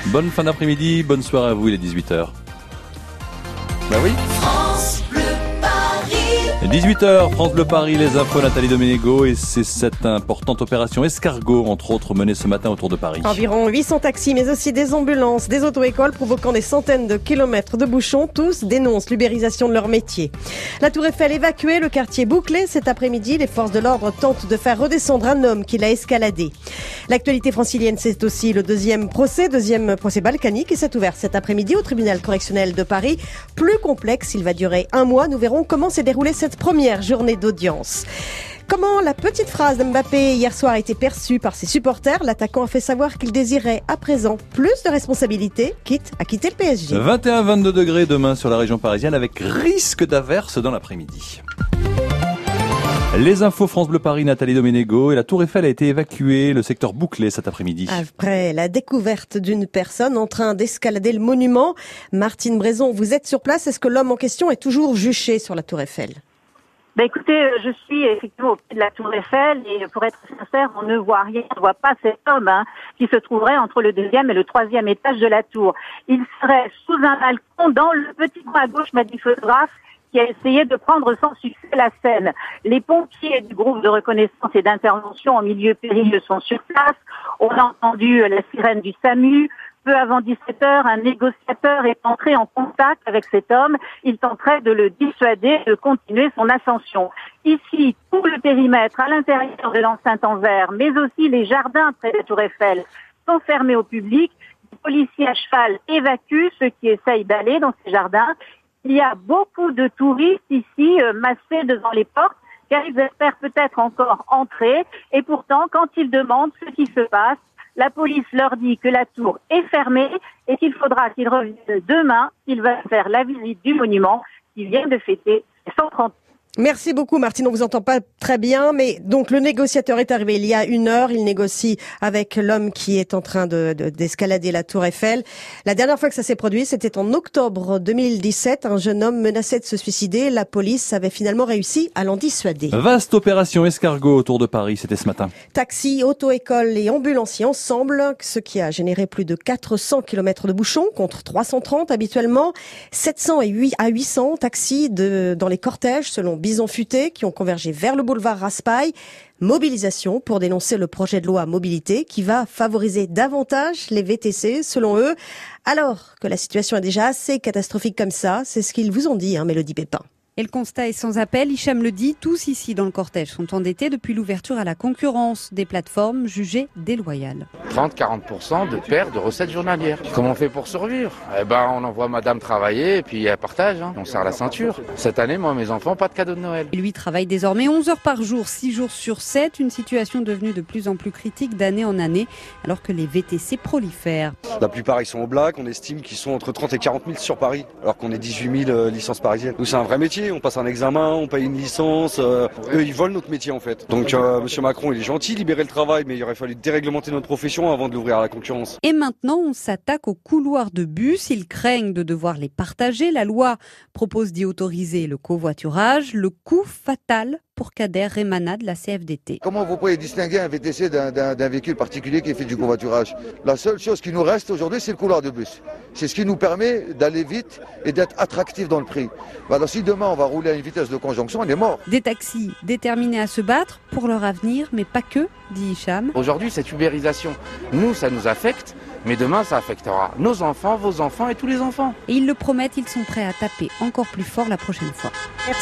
Bonne fin d'après-midi, bonne soirée à vous, il est 18h. Bah oui. France Bleu Paris. 18h, France Bleu Paris, les infos, Nathalie Doménego, et c'est cette importante opération escargot, entre autres, menée ce matin autour de Paris. Environ 800 taxis, mais aussi des ambulances, des auto-écoles provoquant des centaines de kilomètres de bouchons. Tous dénoncent l'ubérisation de leur métier. La Tour Eiffel évacuée, le quartier bouclé. Cet après-midi, les forces de l'ordre tentent de faire redescendre un homme qui l'a escaladé. L'actualité francilienne, c'est aussi le deuxième procès balkanique, qui s'est ouvert cet après-midi au tribunal correctionnel de Paris. Plus complexe, il va durer un mois. Nous verrons comment s'est déroulée cette première journée d'audience. Comment la petite phrase d'Mbappé hier soir a été perçue par ses supporters? L'attaquant a fait savoir qu'il désirait à présent plus de responsabilités, quitte à quitter le PSG. 21-22 degrés demain sur la région parisienne, avec risque d'averse dans l'après-midi. Les infos France Bleu Paris, Nathalie Doménego, et la Tour Eiffel a été évacuée, le secteur bouclé cet après-midi. Après la découverte d'une personne en train d'escalader le monument, Martine Brézon, vous êtes sur place. Est-ce que l'homme en question est toujours juché sur la Tour Eiffel? Écoutez, je suis effectivement au pied de la Tour Eiffel et pour être sincère, on ne voit rien, on ne voit pas cet homme qui se trouverait entre le 2e et le 3e étage de la tour. Il serait sous un balcon dans le petit coin à gauche, m'a dit le photographe, qui a essayé de prendre sans succès la scène. Les pompiers du groupe de reconnaissance et d'intervention en milieu périlleux sont sur place. On a entendu la sirène du SAMU. Peu avant 17h, un négociateur est entré en contact avec cet homme. Il tenterait de le dissuader de continuer son ascension. Ici, tout le périmètre à l'intérieur de l'enceinte en verre, mais aussi les jardins près de la Tour Eiffel, sont fermés au public. Les policiers à cheval évacuent ceux qui essayent d'aller dans ces jardins. Il y a beaucoup de touristes ici massés devant les portes, car ils espèrent peut-être encore entrer. Et pourtant, quand ils demandent ce qui se passe, la police leur dit que la tour est fermée et qu'il faudra qu'ils reviennent demain s'ils veulent faire la visite du monument qui vient de fêter ses 130 ans. Merci beaucoup Martine, on vous entend pas très bien, mais donc le négociateur est arrivé il y a 1 heure, il négocie avec l'homme qui est en train d'escalader la Tour Eiffel. La dernière fois que ça s'est produit, c'était en octobre 2017, un jeune homme menaçait de se suicider, la police avait finalement réussi à l'en dissuader. Vaste opération escargot autour de Paris, c'était ce matin. Taxis, auto-écoles et ambulanciers ensemble, ce qui a généré plus de 400 km de bouchons contre 330 habituellement, 700 à 800 taxis dans les cortèges selon Bison Futé qui ont convergé vers le boulevard Raspail. Mobilisation pour dénoncer le projet de loi mobilité qui va favoriser davantage les VTC selon eux. Alors que la situation est déjà assez catastrophique comme ça, c'est ce qu'ils vous ont dit, Mélodie Pépin. Et le constat est sans appel, Hicham le dit, tous ici dans le cortège sont endettés depuis l'ouverture à la concurrence des plateformes jugées déloyales. 30-40% de perte de recettes journalières. Comment on fait pour survivre? On envoie madame travailler et puis elle partage, on serre la ceinture. Cette année, moi, mes enfants, pas de cadeau de Noël. Et lui travaille désormais 11 heures par jour, 6 jours sur 7, une situation devenue de plus en plus critique d'année en année, alors que les VTC prolifèrent. La plupart, ils sont au black, on estime qu'ils sont entre 30 et 40 000 sur Paris, alors qu'on est 18 000 licences parisiennes. Nous, c'est un vrai métier. On passe un examen, on paye une licence. Eux, ils volent notre métier en fait. Donc Monsieur Macron, il est gentil, libérer le travail, mais il aurait fallu déréglementer notre profession avant de l'ouvrir à la concurrence. Et maintenant, on s'attaque aux couloirs de bus. Ils craignent de devoir les partager. La loi propose d'y autoriser le covoiturage. Le coût fatal pour Kader Remana de la CFDT. Comment vous pouvez distinguer un VTC d'un véhicule particulier qui fait du covoiturage? La seule chose qui nous reste aujourd'hui, c'est le couloir de bus. C'est ce qui nous permet d'aller vite et d'être attractif dans le prix. Alors si demain on va rouler à une vitesse de conjonction, on est mort. Des taxis déterminés à se battre pour leur avenir, mais pas que, dit Hicham. Aujourd'hui, cette ubérisation, nous, ça nous affecte, mais demain, ça affectera nos enfants, vos enfants et tous les enfants. Et ils le promettent, ils sont prêts à taper encore plus fort la prochaine fois.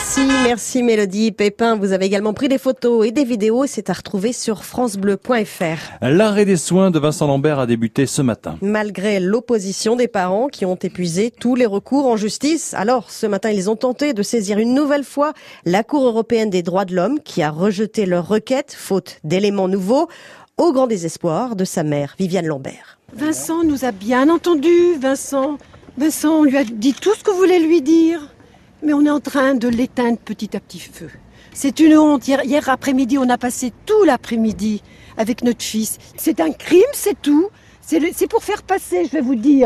Merci Mélodie Pépin. Vous avez également pris des photos et des vidéos. C'est à retrouver sur francebleu.fr. L'arrêt des soins de Vincent Lambert a débuté ce matin. Malgré l'opposition des parents qui ont épuisé tous les recours en justice. Alors, ce matin, ils ont tenté de saisir une nouvelle fois la Cour européenne des droits de l'homme qui a rejeté leur requête, faute d'éléments nouveaux, au grand désespoir de sa mère, Viviane Lambert. Vincent nous a bien entendus, Vincent, on lui a dit tout ce que voulait lui dire. Mais on est en train de l'éteindre petit à petit feu. C'est une honte. Hier après-midi, on a passé tout l'après-midi avec notre fils. C'est un crime, c'est tout. C'est pour faire passer, je vais vous dire.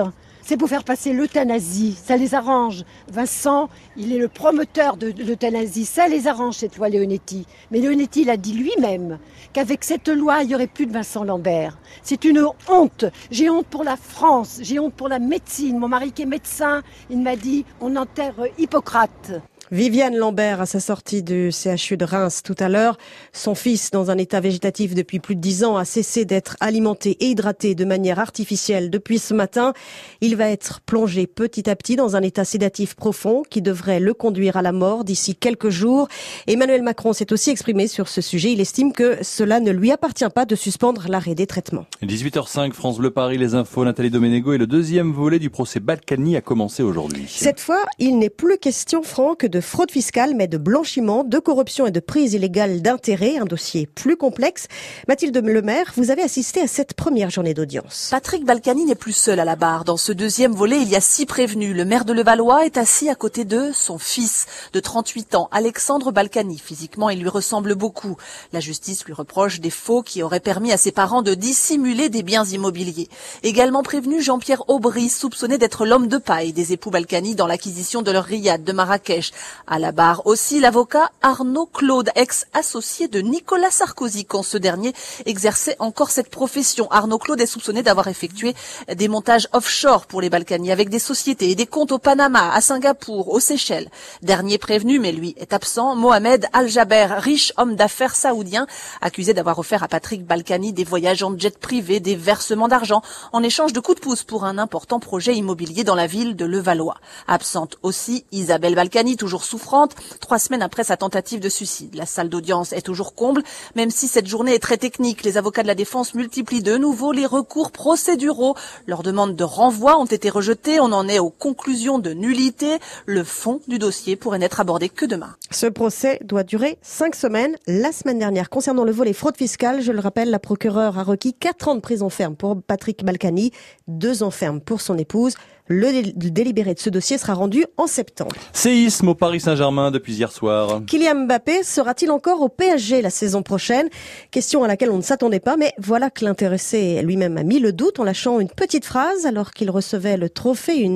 C'est pour faire passer l'euthanasie. Ça les arrange. Vincent, il est le promoteur de l'euthanasie. Ça les arrange, cette loi Leonetti. Mais Leonetti, il a dit lui-même qu'avec cette loi, il n'y aurait plus de Vincent Lambert. C'est une honte. J'ai honte pour la France. J'ai honte pour la médecine. Mon mari qui est médecin, il m'a dit, on enterre Hippocrate. Viviane Lambert, à sa sortie du CHU de Reims tout à l'heure, son fils, dans un état végétatif depuis plus de 10 ans, a cessé d'être alimenté et hydraté de manière artificielle depuis ce matin. Il va être plongé petit à petit dans un état sédatif profond qui devrait le conduire à la mort d'ici quelques jours. Emmanuel Macron s'est aussi exprimé sur ce sujet. Il estime que cela ne lui appartient pas de suspendre l'arrêt des traitements. 18h05, France Bleu Paris, les infos, Nathalie Doménégo, et le deuxième volet du procès Balkany a commencé aujourd'hui. Cette fois, il n'est plus question, Franck, de fraude fiscale, mais de blanchiment, de corruption et de prise illégale d'intérêts, un dossier plus complexe. Mathilde Lemaire, vous avez assisté à cette première journée d'audience. Patrick Balkany n'est plus seul à la barre. Dans ce deuxième volet, il y a 6 prévenus. Le maire de Levallois est assis à côté de son fils de 38 ans, Alexandre Balkany. Physiquement, il lui ressemble beaucoup. La justice lui reproche des faux qui auraient permis à ses parents de dissimuler des biens immobiliers. Également prévenu, Jean-Pierre Aubry, soupçonné d'être l'homme de paille des époux Balkany dans l'acquisition de leur riad de Marrakech. À la barre aussi, l'avocat Arnaud Claude, ex-associé de Nicolas Sarkozy, quand ce dernier exerçait encore cette profession. Arnaud Claude est soupçonné d'avoir effectué des montages offshore pour les Balkany avec des sociétés et des comptes au Panama, à Singapour, aux Seychelles. Dernier prévenu, mais lui est absent, Mohamed Al-Jaber, riche homme d'affaires saoudien, accusé d'avoir offert à Patrick Balkany des voyages en jet privé, des versements d'argent, en échange de coups de pouce pour un important projet immobilier dans la ville de Levallois. Absente aussi Isabelle Balkany, toujours souffrante, 3 semaines après sa tentative de suicide. La salle d'audience est toujours comble, même si cette journée est très technique. Les avocats de la défense multiplient de nouveau les recours procéduraux. Leurs demandes de renvoi ont été rejetées. On en est aux conclusions de nullité. Le fond du dossier pourrait n'être abordé que demain. Ce procès doit durer 5 semaines. La semaine dernière, concernant le volet fraude fiscale, je le rappelle, la procureure a requis 4 ans de prison ferme pour Patrick Balkany, 2 ans ferme pour son épouse. Le délibéré de ce dossier sera rendu en septembre. Séisme au Paris Saint-Germain depuis hier soir. Kylian Mbappé sera-t-il encore au PSG la saison prochaine? Question à laquelle on ne s'attendait pas, mais voilà que l'intéressé lui-même a mis le doute en lâchant une petite phrase alors qu'il recevait le trophée, une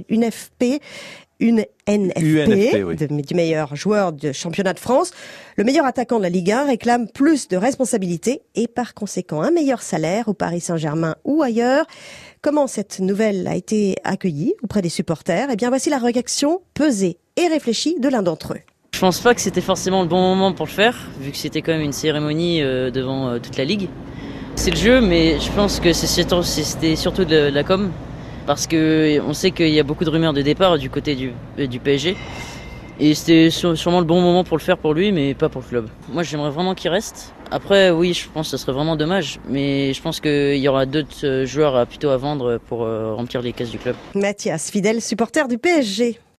NFP, oui, du meilleur joueur de championnat de France. Le meilleur attaquant de la Ligue 1 réclame plus de responsabilités et par conséquent un meilleur salaire au Paris Saint-Germain ou ailleurs. Comment cette nouvelle a été accueillie auprès des supporters? Eh bien, voici la réaction pesée et réfléchie de l'un d'entre eux. Je pense pas que c'était forcément le bon moment pour le faire, vu que c'était quand même une cérémonie devant toute la Ligue. C'est le jeu, mais je pense que c'était surtout de la com. Parce que on sait qu'il y a beaucoup de rumeurs de départ du côté du PSG. Et c'était sûrement le bon moment pour le faire pour lui, mais pas pour le club. Moi, j'aimerais vraiment qu'il reste. Après, oui, je pense que ce serait vraiment dommage. Mais je pense qu'il y aura d'autres joueurs plutôt à vendre pour remplir les cases du club. Mathias, fidèle supporter du PSG.